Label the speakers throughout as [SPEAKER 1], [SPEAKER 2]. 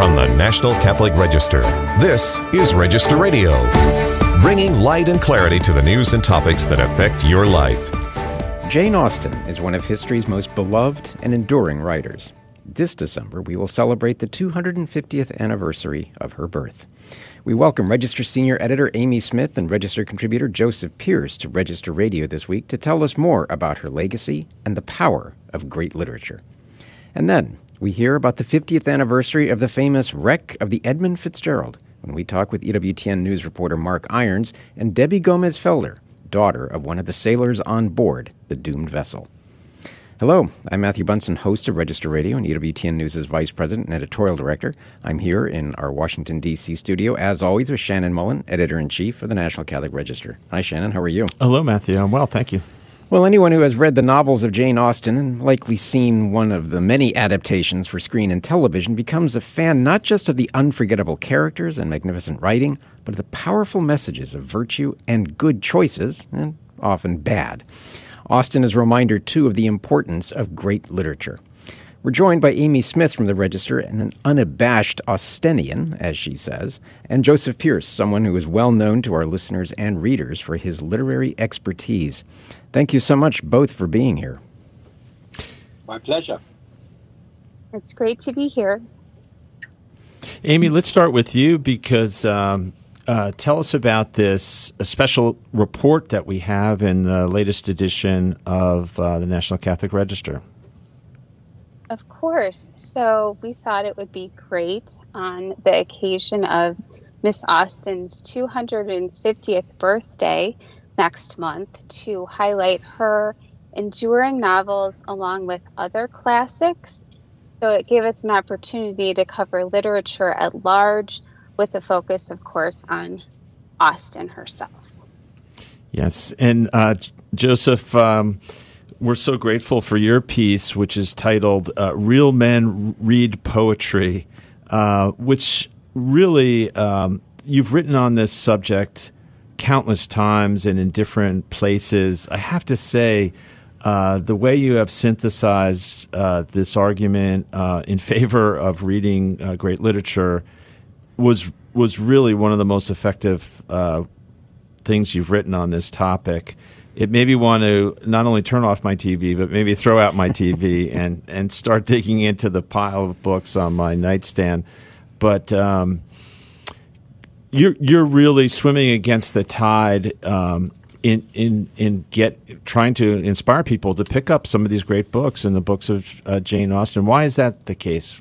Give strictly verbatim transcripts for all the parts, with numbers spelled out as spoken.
[SPEAKER 1] From the National Catholic Register, this is Register Radio, bringing light and clarity to the news and topics that affect your life.
[SPEAKER 2] Jane Austen is one of history's most beloved and enduring writers. This December, we will celebrate the two hundred fiftieth anniversary of her birth. We welcome Register Senior Editor Amy Smith and Register Contributor Joseph Pierce to Register Radio this week to tell us more about her legacy and the power of great literature. And then, we hear about the fiftieth anniversary of the famous wreck of the Edmund Fitzgerald when we talk with E W T N News reporter Mark Irons and Debbie Gomez-Felder, daughter of one of the sailors on board the doomed vessel. Hello, I'm Matthew Bunson, host of Register Radio and E W T N News' Vice President and Editorial Director. I'm here in our Washington, D C studio, as always, with Shannon Mullen, Editor-in-Chief of the National Catholic Register. Hi, Shannon. How are you?
[SPEAKER 3] Hello, Matthew. I'm well, thank you.
[SPEAKER 2] Well, anyone who has read the novels of Jane Austen and likely seen one of the many adaptations for screen and television becomes a fan not just of the unforgettable characters and magnificent writing, but of the powerful messages of virtue and good choices, and often bad. Austen is a reminder, too, of the importance of great literature. We're joined by Amy Smith from the Register, and an unabashed Austenian, as she says, and Joseph Pierce, someone who is well known to our listeners and readers for his literary expertise. Thank you so much, both, for being here.
[SPEAKER 4] My pleasure.
[SPEAKER 5] It's great to be here.
[SPEAKER 3] Amy, let's start with you because um, uh, tell us about this a special report that we have in the latest edition of uh, the National Catholic Register.
[SPEAKER 5] Of course. So we thought it would be great on the occasion of Miss Austen's two hundred fiftieth birthday next month to highlight her enduring novels along with other classics. So it gave us an opportunity to cover literature at large with a focus, of course, on Austen herself.
[SPEAKER 3] Yes. And uh, Joseph, um, we're so grateful for your piece, which is titled uh, Real Men Read Poetry, uh, which really um, you've written on this subject countless times and in different places. I have to say, uh, the way you have synthesized uh, this argument uh, in favor of reading uh, great literature was was really one of the most effective uh, things you've written on this topic. It made me want to not only turn off my T V, but maybe throw out my T V and, and start digging into the pile of books on my nightstand. But um, you're you're really swimming against the tide um, in in in get trying to inspire people to pick up some of these great books and the books of uh, Jane Austen. Why is that the case?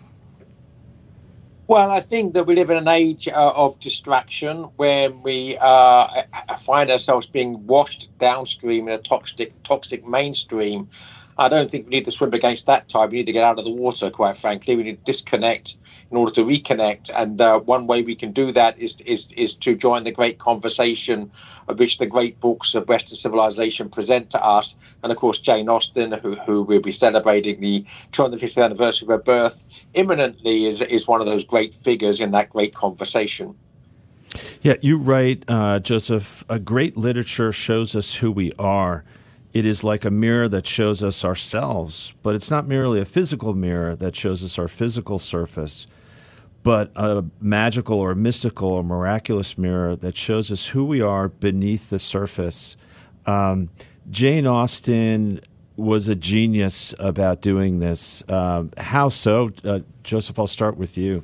[SPEAKER 4] Well, I think that we live in an age uh, of distraction where we uh, find ourselves being washed downstream in a toxic, toxic mainstream. I don't think we need to swim against that tide. We need to get out of the water, quite frankly. We need to disconnect in order to reconnect. And uh, one way we can do that is, is, is to join the great conversation of which the great books of Western civilization present to us. And, of course, Jane Austen, who, who will be celebrating the two hundred fiftieth anniversary of her birth, imminently is, is one of those great figures in that great conversation.
[SPEAKER 3] Yeah, you write, uh, Joseph, a great literature shows us who we are. It is like a mirror that shows us ourselves, but it's not merely a physical mirror that shows us our physical surface, but a magical or mystical or miraculous mirror that shows us who we are beneath the surface. Um, Jane Austen was a genius about doing this. Um, how so? Uh, Joseph, I'll start with you.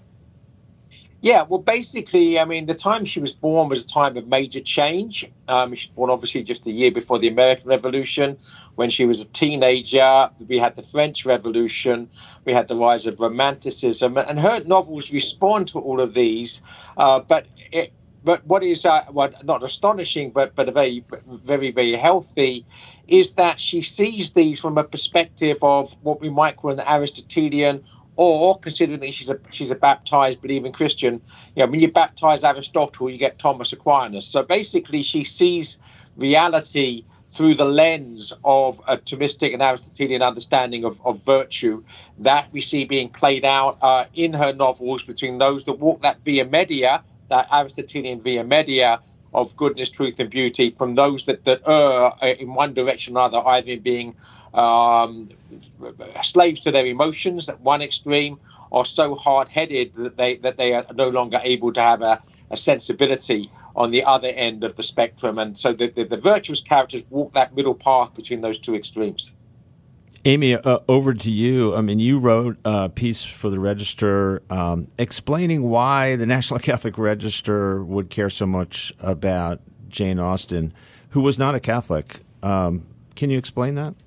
[SPEAKER 4] Yeah, well, basically, I mean, the time she was born was a time of major change. Um, she was born, obviously, just the year before the American Revolution. When she was a teenager, we had the French Revolution. We had the rise of Romanticism. And her novels respond to all of these. Uh, but it, but what is uh, well, not astonishing, but, but very, very, very healthy, is that she sees these from a perspective of what we might call an Aristotelian, or considering that she's a she's a baptized believing Christian, you know, when you baptize Aristotle, you get Thomas Aquinas. So basically, she sees reality through the lens of a Thomistic and Aristotelian understanding of, of virtue that we see being played out uh, in her novels between those that walk that via media, that Aristotelian via media of goodness, truth, and beauty, from those that, that err in one direction or another, either in being um, slaves to their emotions at one extreme, are so hard-headed that they that they are no longer able to have a, a sensibility on the other end of the spectrum. And so the, the, the virtuous characters walk that middle path between those two extremes.
[SPEAKER 3] Amy, uh, over to you. I mean, you wrote a piece for the Register um, explaining why the National Catholic Register would care so much about Jane Austen, who was not a Catholic. Um, can you explain that?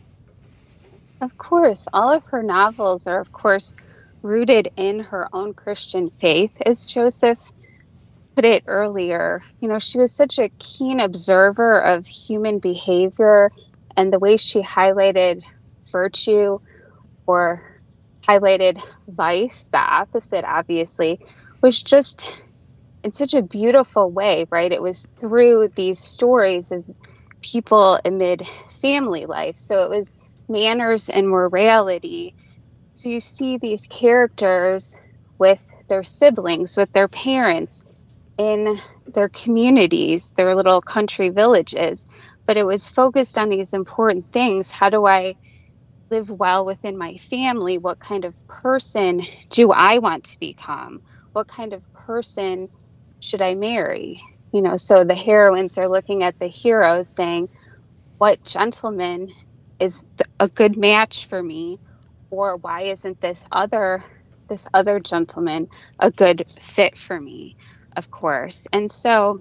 [SPEAKER 5] Of course. All of her novels are, of course, rooted in her own Christian faith, as Joseph put it earlier. You know, she was such a keen observer of human behavior, and the way she highlighted virtue or highlighted vice, the opposite, obviously, was just in such a beautiful way, right? It was through these stories of people amid family life. So it was manners and morality. So you see these characters with their siblings, with their parents, in their communities, their little country villages. But it was focused on these important things. How do I live well within my family? What kind of person do I want to become? What kind of person should I marry? You know, so the heroines are looking at the heroes saying, what gentleman is th- a good match for me? Or why isn't this other this other gentleman a good fit for me, of course? And so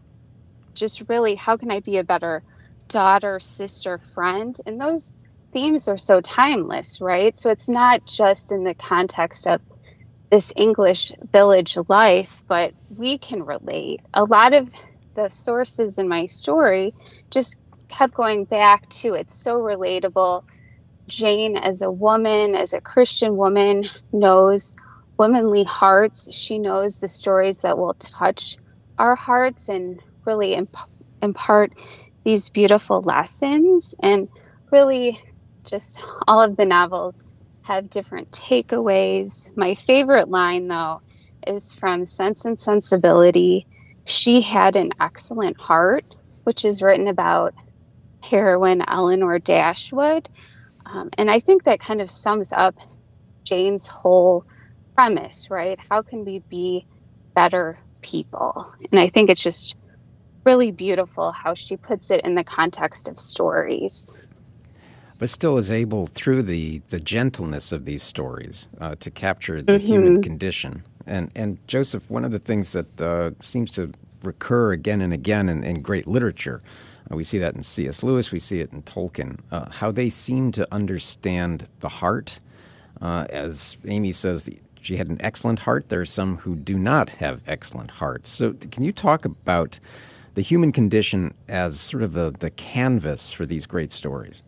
[SPEAKER 5] just really, how can I be a better daughter, sister, friend? And those themes are so timeless, right? So it's not just in the context of this English village life, but we can relate. A lot of the sources in my story just kept going back to it's so relatable. Jane, as a woman, as a Christian woman, knows womanly hearts. She knows the stories that will touch our hearts and really imp- impart these beautiful lessons. And really, just all of the novels have different takeaways. My favorite line, though, is from Sense and Sensibility. She had an excellent heart, which is written about heroine Eleanor Dashwood. Um, and I think that kind of sums up Jane's whole premise, right? How can we be better people? And I think it's just really beautiful how she puts it in the context of stories.
[SPEAKER 2] But still is able, through the, the gentleness of these stories, uh, to capture the
[SPEAKER 5] Mm-hmm.
[SPEAKER 2] human condition. And, and Joseph, one of the things that uh, seems to recur again and again in, in great literature, uh, we see that in C S Lewis, we see it in Tolkien, uh, how they seem to understand the heart. Uh, as Amy says, the, she had an excellent heart. There are some who do not have excellent hearts. So can you talk about the human condition as sort of the, the canvas for these great stories?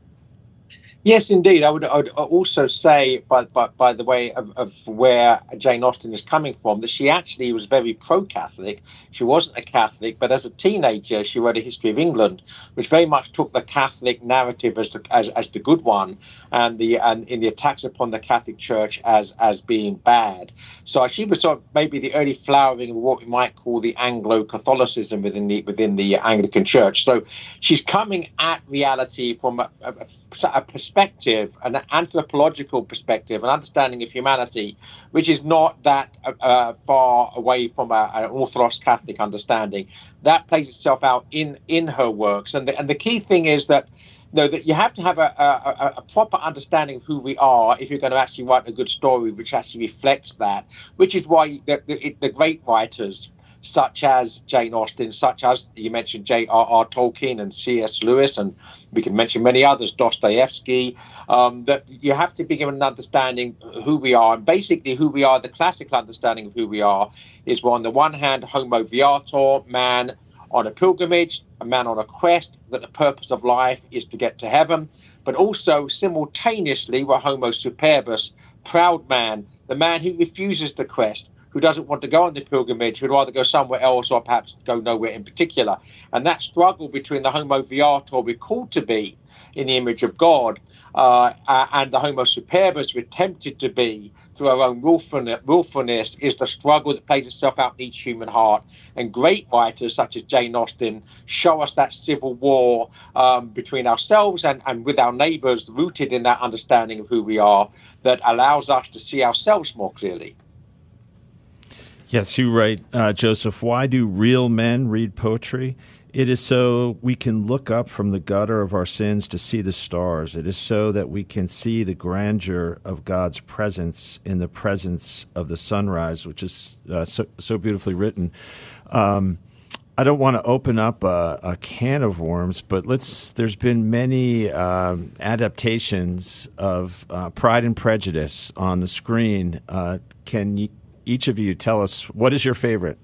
[SPEAKER 4] Yes, indeed. I would, I would also say, by, by, by the way of, of where Jane Austen is coming from, that she actually was very pro-Catholic. She wasn't a Catholic, but as a teenager, she wrote a history of England, which very much took the Catholic narrative as the, as, as the good one, and the and in the attacks upon the Catholic Church as as being bad. So she was sort of maybe the early flowering of what we might call the Anglo-Catholicism within the within the Anglican Church. So she's coming at reality from a, a, a perspective. perspective, an anthropological perspective, an understanding of humanity, which is not that uh, far away from a, an Orthodox Catholic understanding. That plays itself out in, in her works. And the, and the key thing is that, you know, that you have to have a, a, a proper understanding of who we are if you're going to actually write a good story which actually reflects that, which is why the, the, the great writers, such as Jane Austen, such as you mentioned J R R Tolkien and C S Lewis, and we can mention many others, Dostoevsky, um, that you have to be given an understanding of who we are. And basically who we are, the classical understanding of who we are, is well, on the one hand, homo viator, man on a pilgrimage, a man on a quest, that the purpose of life is to get to heaven, but also simultaneously we're homo superbus, proud man, the man who refuses the quest, who doesn't want to go on the pilgrimage, who'd rather go somewhere else or perhaps go nowhere in particular. And that struggle between the homo viator we're called to be in the image of God uh, uh, and the homo superbus we're tempted to be through our own willfulness is the struggle that plays itself out in each human heart. And great writers such as Jane Austen show us that civil war um, between ourselves and, and with our neighbors, rooted in that understanding of who we are, that allows us to see ourselves more clearly.
[SPEAKER 3] Yes, you write, uh, Joseph, why do real men read poetry? It is so we can look up from the gutter of our sins to see the stars. It is so that we can see the grandeur of God's presence in the presence of the sunrise, which is uh, so, so beautifully written. Um, I don't want to open up a, a can of worms, but let's. There's been many um, adaptations of uh, Pride and Prejudice on the screen. Uh, can you, each of you tell us what is your favorite?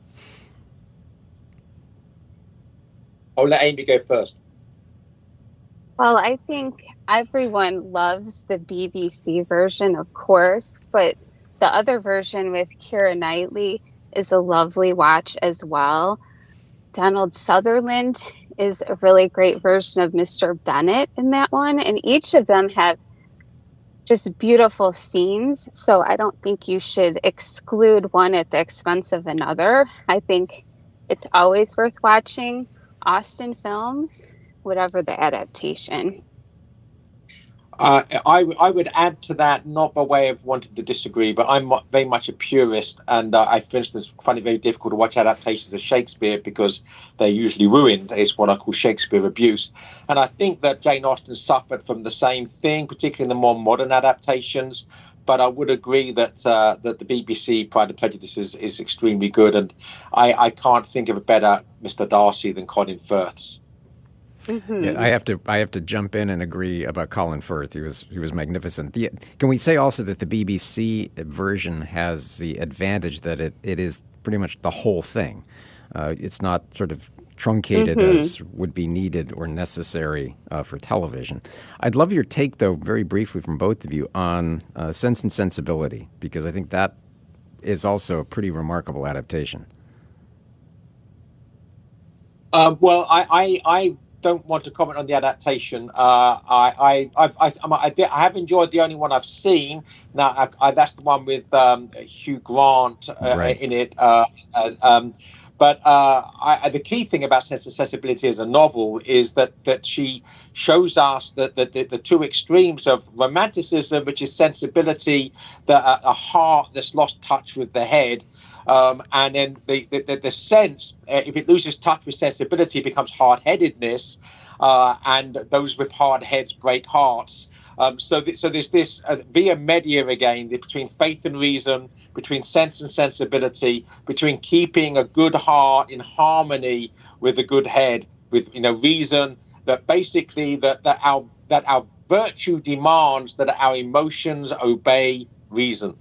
[SPEAKER 4] I'll let Amy go first.
[SPEAKER 5] Well, I think everyone loves the B B C version, of course, but the other version with Keira Knightley is a lovely watch as well. Donald Sutherland is a really great version of Mister Bennet in that one, and each of them have just beautiful scenes, so I don't think you should exclude one at the expense of another. I think it's always worth watching Austen films, whatever the adaptation.
[SPEAKER 4] Uh, I, I would add to that, not by way of wanting to disagree, but I'm very much a purist, and uh, I, for instance, find it very difficult to watch adaptations of Shakespeare because they're usually ruined. It's what I call Shakespeare abuse. And I think that Jane Austen suffered from the same thing, particularly in the more modern adaptations. But I would agree that uh, that the B B C Pride and Prejudice is, is extremely good, and I, I can't think of a better Mister Darcy than Colin Firth's.
[SPEAKER 5] Mm-hmm.
[SPEAKER 2] Yeah, I have to I have to jump in and agree about Colin Firth. He was he was magnificent. The, can we say also that the B B C version has the advantage that it, it is pretty much the whole thing. Uh, it's not sort of truncated mm-hmm. as would be needed or necessary uh, for television. I'd love your take, though, very briefly from both of you on uh, Sense and Sensibility, because I think that is also a pretty remarkable adaptation.
[SPEAKER 4] Um, well, I, I, I don't want to comment on the adaptation. Uh, I, I, I've, I, I, I have enjoyed the only one I've seen. Now, I, I, that's the one with um, Hugh Grant uh, right. in it. Uh, uh, um, But uh, I, the key thing about Sense and Sensibility as a novel is that that she shows us that, that the, the two extremes of romanticism, which is sensibility, the, uh, a heart that's lost touch with the head, um, and then the, the, the sense, uh, if it loses touch with sensibility, it becomes hard-headedness, uh, and those with hard heads break hearts. Um, so, th- so there's this uh, via media again between faith and reason, between sense and sensibility, between keeping a good heart in harmony with a good head, with you know reason. That basically that that our that our virtue demands that our emotions obey reason.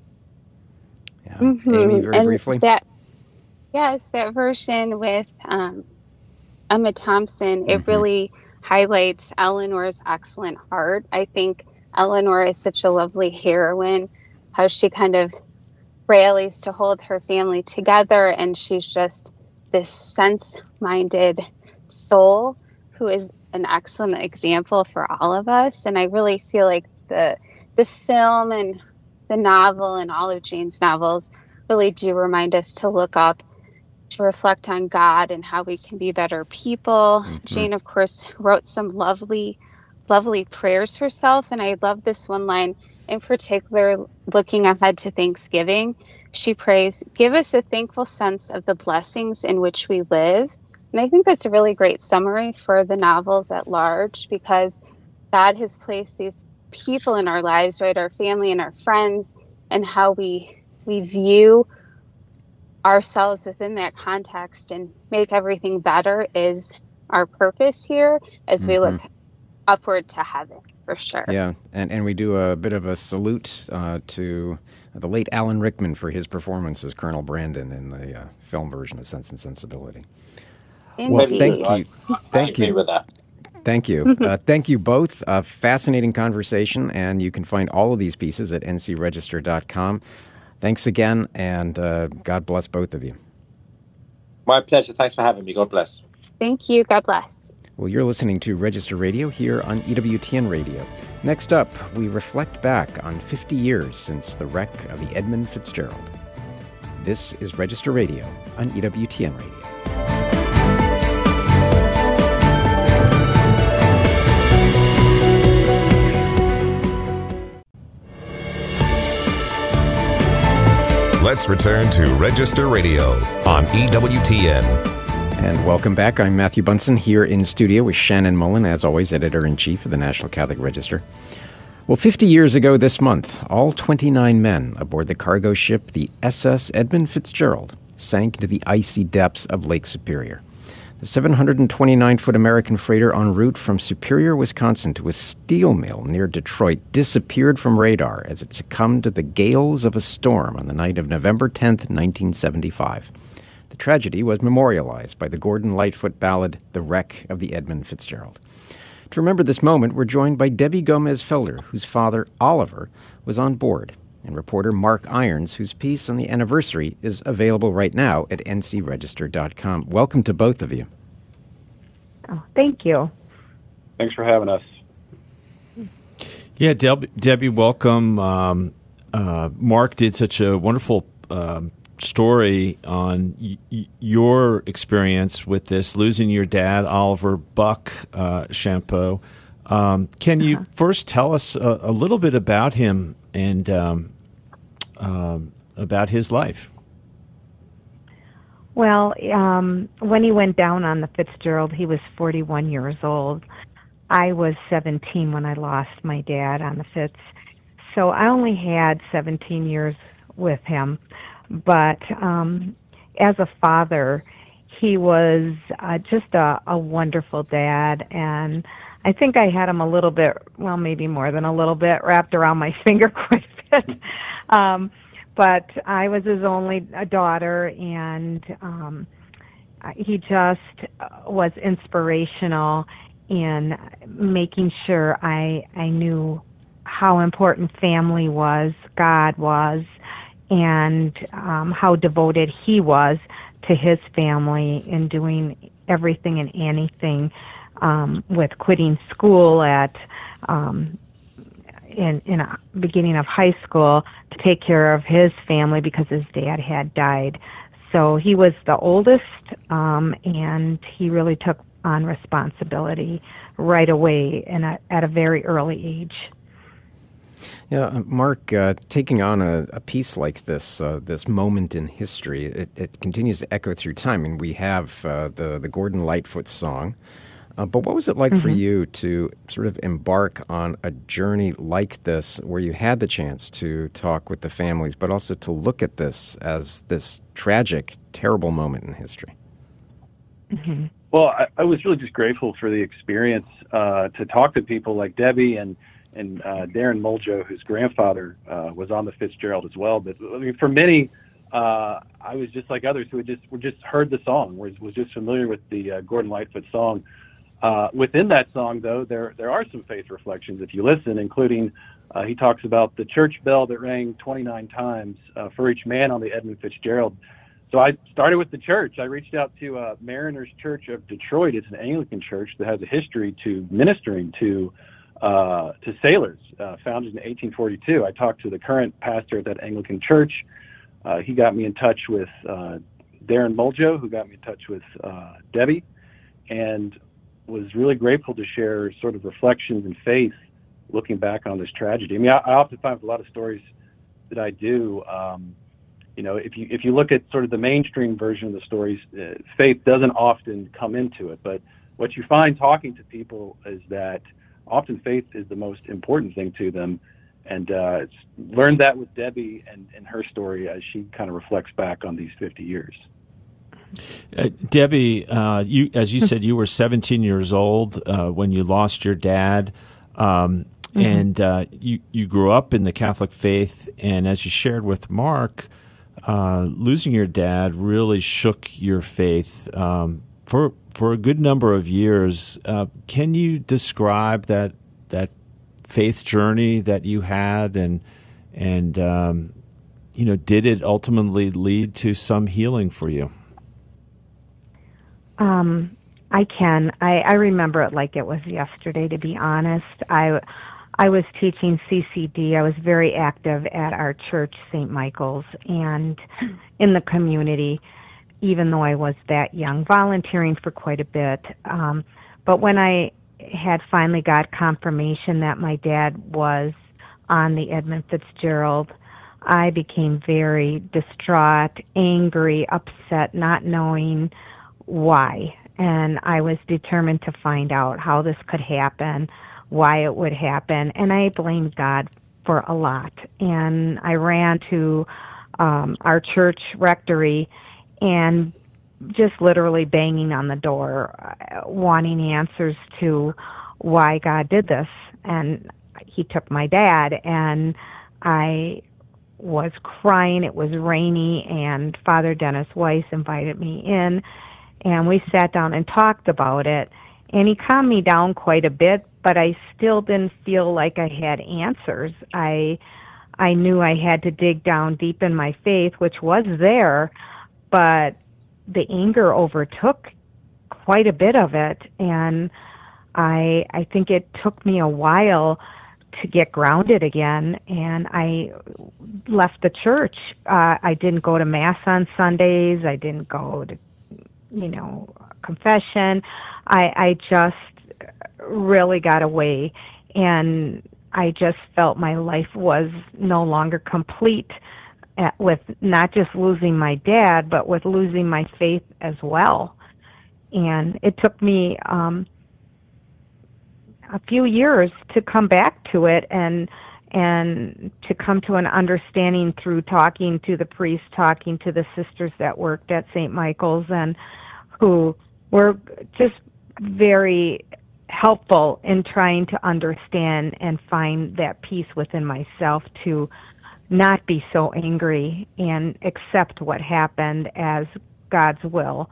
[SPEAKER 2] Yeah,
[SPEAKER 5] mm-hmm.
[SPEAKER 2] Amy, very
[SPEAKER 5] and
[SPEAKER 2] briefly.
[SPEAKER 5] That yes, that version with um, Emma Thompson. It mm-hmm. really highlights Eleanor's excellent heart. I think Eleanor is such a lovely heroine, how she kind of rallies to hold her family together, and she's just this sense-minded soul who is an excellent example for all of us. And I really feel like the the film and the novel and all of Jane's novels really do remind us to look up, to reflect on God and how we can be better people. Mm-hmm. Jane, of course, wrote some lovely, lovely prayers herself. And I love this one line in particular, looking ahead to Thanksgiving. She prays, "Give us a thankful sense of the blessings in which we live." And I think that's a really great summary for the novels at large, because God has placed these people in our lives, right? Our family and our friends, and how we we view ourselves within that context and make everything better is our purpose here as mm-hmm. we look upward to heaven, for sure.
[SPEAKER 2] Yeah, and, and we do a bit of a salute uh, to the late Alan Rickman for his performance as Colonel Brandon in the uh, film version of Sense and Sensibility.
[SPEAKER 5] Indeed.
[SPEAKER 2] Well, thank you.
[SPEAKER 4] I,
[SPEAKER 2] thank
[SPEAKER 4] I agree
[SPEAKER 2] you.
[SPEAKER 4] with that.
[SPEAKER 2] Thank you. uh, thank you both. A fascinating conversation, and you can find all of these pieces at n c register dot com. Thanks again, and uh, God bless both of you.
[SPEAKER 4] My pleasure. Thanks for having me. God bless.
[SPEAKER 5] Thank you. God bless.
[SPEAKER 2] Well, you're listening to Register Radio here on E W T N Radio. Next up, we reflect back on fifty years since the wreck of the Edmund Fitzgerald. This is Register Radio on E W T N Radio.
[SPEAKER 1] Let's return to Register Radio on E W T N.
[SPEAKER 2] And welcome back. I'm Matthew Bunson here in studio with Shannon Mullen, as always, Editor-in-Chief of the National Catholic Register. Well, fifty years ago this month, all twenty-nine men aboard the cargo ship, the S S Edmund Fitzgerald, sank into the icy depths of Lake Superior. The seven hundred twenty-nine foot American freighter en route from Superior, Wisconsin to a steel mill near Detroit disappeared from radar as it succumbed to the gales of a storm on the night of November tenth, nineteen seventy-five. The tragedy was memorialized by the Gordon Lightfoot ballad, The Wreck of the Edmund Fitzgerald. To remember this moment, we're joined by Debbie Gomez-Felder, whose father, Oliver, was on board, and reporter Mark Irons, whose piece on the anniversary is available right now at N C register dot com. Welcome to both of you.
[SPEAKER 6] Oh, thank you.
[SPEAKER 7] Thanks for having us.
[SPEAKER 3] Yeah, Deb- Debbie, welcome. Um, uh, Mark did such a wonderful um, story on y- y- your experience with this, losing your dad, Oliver Buck uh, Champeau. Um, can you uh-huh. first tell us a, a little bit about him and um, um, about his life?
[SPEAKER 6] Well, um, when he went down on the Fitzgerald, he was forty-one years old. I was seventeen when I lost my dad on the Fitz. So I only had seventeen years with him. But um, as a father, he was uh, just a, a wonderful dad. And I think I had him a little bit, well, maybe more than a little bit, wrapped around my finger quite a bit. Um, but I was his only daughter, and um, he just was inspirational in making sure I I knew how important family was, God was, and um, how devoted he was to his family in doing everything and anything, um, with quitting school at um, in in a beginning of high school to take care of his family because his dad had died. So he was the oldest, um, and he really took on responsibility right away and at, at a very early age.
[SPEAKER 2] Yeah, uh, Mark, uh, taking on a, a piece like this, uh, this moment in history, it, it continues to echo through time. And we have uh, the the Gordon Lightfoot song. Uh, but what was it like mm-hmm. for you to sort of embark on a journey like this, where you had the chance to talk with the families, but also to look at this as this tragic, terrible moment in history?
[SPEAKER 6] Mm-hmm.
[SPEAKER 7] Well, I, I was really just grateful for the experience uh, to talk to people like Debbie and and uh, Darren Muljo, whose grandfather uh, was on the Fitzgerald as well. But I mean, for many, uh, I was just like others who had just were just heard the song, was was just familiar with the uh, Gordon Lightfoot song. Uh, within that song, though, there there are some faith reflections if you listen, including uh, he talks about the church bell that rang twenty-nine times uh, for each man on the Edmund Fitzgerald. So I started with the church. I reached out to uh, Mariners Church of Detroit. It's an Anglican church that has a history to ministering to uh, to sailors, uh, founded in eighteen forty-two. I talked to the current pastor at that Anglican church. Uh, he got me in touch with uh, Darren Muljo, who got me in touch with uh, Debbie, and was really grateful to share sort of reflections and faith looking back on this tragedy. I mean, I, I often find with a lot of stories that I do, um, you know, if you if you look at sort of the mainstream version of the stories, uh, faith doesn't often come into it. But what you find talking to people is that often faith is the most important thing to them. And uh, it's learned that with Debbie and, and her story as she kind of reflects back on these fifty years.
[SPEAKER 3] Uh, Debbie, uh, you, as you said, you were seventeen years old uh, when you lost your dad, um, mm-hmm. and uh, you you grew up in the Catholic faith. And as you shared with Mark, uh, losing your dad really shook your faith um, for for a good number of years. Uh, can you describe that that faith journey that you had, and and um, you know, did it ultimately lead to some healing for you?
[SPEAKER 6] Um, I can. I, I remember it like it was yesterday, to be honest. I, I was teaching C C D. I was very active at our church, Saint Michael's, and in the community, even though I was that young, volunteering for quite a bit. Um, but when I had finally got confirmation that my dad was on the Edmund Fitzgerald, I became very distraught, angry, upset, not knowing why. And I was determined to find out how this could happen, why it would happen. And I blamed God for a lot. And I ran to um, our church rectory and just literally banging on the door, uh, wanting answers to why God did this. And he took my dad, and I was crying. It was rainy, and Father Dennis Weiss invited me in, and we sat down and talked about it. And he calmed me down quite a bit, but I still didn't feel like I had answers. I I knew I had to dig down deep in my faith, which was there, but the anger overtook quite a bit of it, and I I think it took me a while to get grounded again, and I left the church. Uh, I didn't go to Mass on Sundays. I didn't go to, you know, confession. I, I just really got away, and I just felt my life was no longer complete at, with not just losing my dad, but with losing my faith as well. And it took me um, a few years to come back to it and and to come to an understanding through talking to the priest, talking to the sisters that worked at Saint Michael's, and who were just very helpful in trying to understand and find that peace within myself to not be so angry and accept what happened as God's will.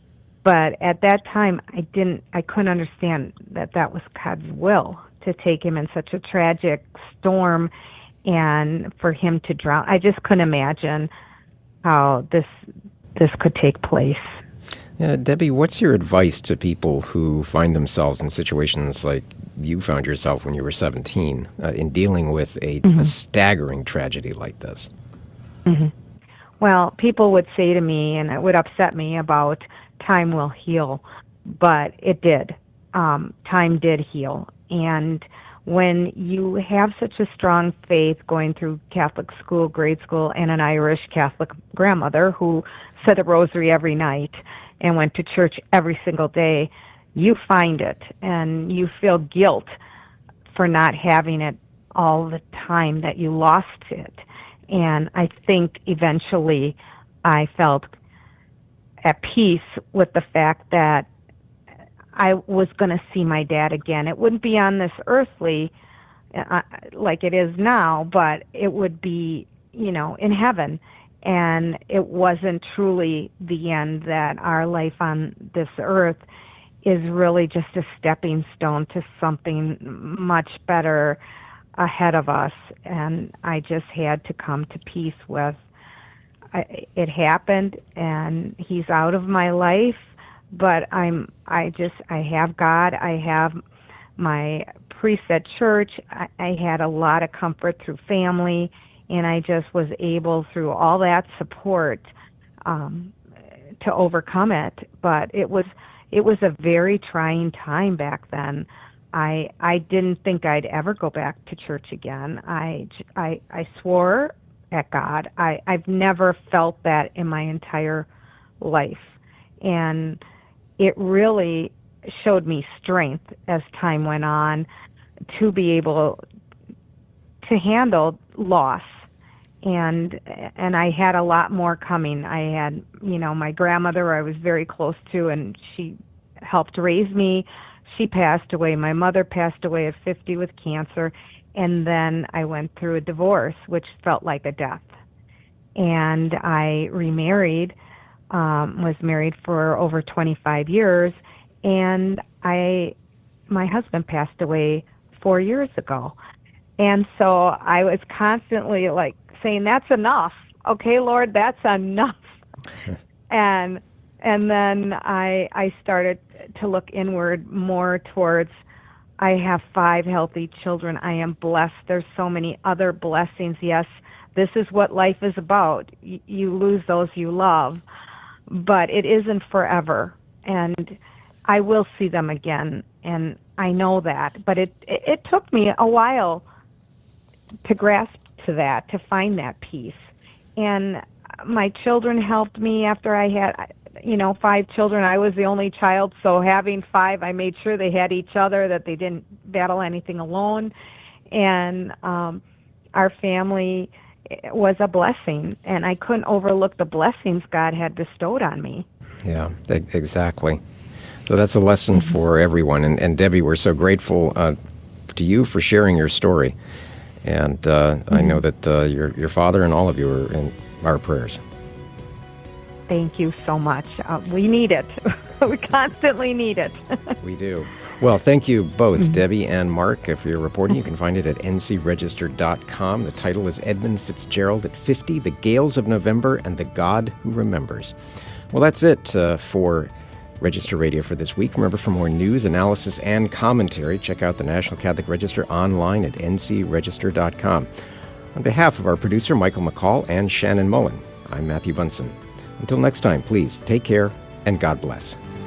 [SPEAKER 6] But at that time, I didn't, I couldn't understand that that was God's will, to take him in such a tragic storm and for him to drown. I just couldn't imagine how this this could take place.
[SPEAKER 2] Yeah, Debbie, what's your advice to people who find themselves in situations like you found yourself when you were seventeen, uh, in dealing with a, mm-hmm. a staggering tragedy like this?
[SPEAKER 6] Mm-hmm. Well, people would say to me, and it would upset me, about time will heal, but it did. Um, time did heal. And when you have such a strong faith, going through Catholic school, grade school, and an Irish Catholic grandmother who said the rosary every night and went to church every single day, you find it, and you feel guilt for not having it all the time that you lost it. And I think eventually I felt at peace with the fact that I was going to see my dad again. It wouldn't be on this earthly uh, like it is now, but it would be, you know, in heaven. And it wasn't truly the end, that our life on this earth is really just a stepping stone to something much better ahead of us. And I just had to come to peace with I, it happened, and he's out of my life, but I'm, I just, I have God, I have my priest at church, I, I had a lot of comfort through family, and I just was able, through all that support, um, to overcome it. But it was, it was a very trying time back then. I, I didn't think I'd ever go back to church again. I, I, I swore at God. I, I've never felt that in my entire life. And it really showed me strength as time went on to be able to handle loss. And and I had a lot more coming. I had, you know, my grandmother I was very close to, and she helped raise me. She passed away. My mother passed away at fifty with cancer. And then I went through a divorce, which felt like a death. And I remarried, um, was married for over twenty-five years, and I, my husband passed away four years ago. And so I was constantly like saying, that's enough. okay, Lord, that's enough. and and then I I started to look inward more towards, I have five healthy children. I am blessed. There's so many other blessings. Yes, this is what life is about. Y- you lose those you love, but it isn't forever. And I will see them again, and I know that. But it, it, it took me a while to grasp to that, to find that peace. And my children helped me after I had, you know, five children. I was the only child, so having five, I made sure they had each other, that they didn't battle anything alone. And um, our family was a blessing, and I couldn't overlook the blessings God had bestowed on me.
[SPEAKER 2] Yeah, e- exactly. So that's a lesson for everyone. And, and Debbie, we're so grateful uh, to you for sharing your story. And uh, mm-hmm. I know that uh, your your father and all of you are in our prayers.
[SPEAKER 6] Thank you so much. Uh, we need it. We constantly need it.
[SPEAKER 2] We do. Well, thank you both,
[SPEAKER 6] mm-hmm.
[SPEAKER 2] Debbie and Mark, for your reporting. You can find it at N C register dot com. The title is Edmund Fitzgerald at fifty, The Gales of November and the God Who Remembers. Well, that's it uh, for Register Radio for this week. Remember, for more news, analysis, and commentary, check out the National Catholic Register online at N C register dot com. On behalf of our producer, Michael McCall, and Shannon Mullen, I'm Matthew Bunson. Until next time, please take care and God bless.